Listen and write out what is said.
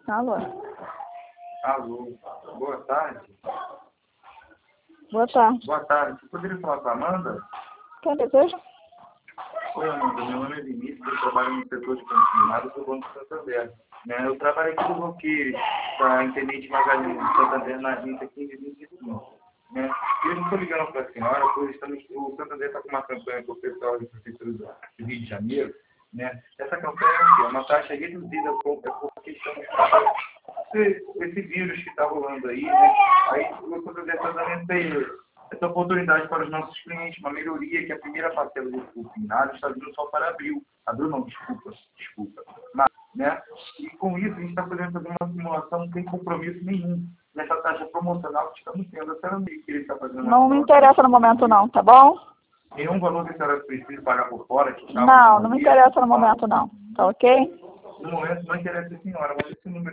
Alô? Alô, boa tarde. Boa tarde. Boa tarde. Você poderia falar com a Amanda? Quem deseja? Oi, Amanda. Meu nome é Vinícius, eu trabalho no setor de consignado do Banco Santander. Eu trabalho aqui no Roqueires, da Intendente Magalhães, do Santander, na agência 1525. E eu estou ligando para a senhora, pois o Santander está com uma campanha com o pessoal da Prefeitura do Rio de Janeiro. Essa campanha é uma taxa reduzida por questão desse vírus que está rolando aí, Aí o Santander está dando essa oportunidade para os nossos clientes, uma melhoria que a primeira parcela do consignado está vindo só para abril. Abril não, desculpa. Mas, E com isso a gente está podendo fazer uma simulação sem compromisso nenhum nessa taxa promocional que estamos tendo. A senhora me queria estar fazendo uma Não me interessa no momento não, tá bom? Nenhum valor que a senhora precisa pagar por fora? Que Não me interessa no momento não, tá ok? No momento não interessa a senhora, mas esse número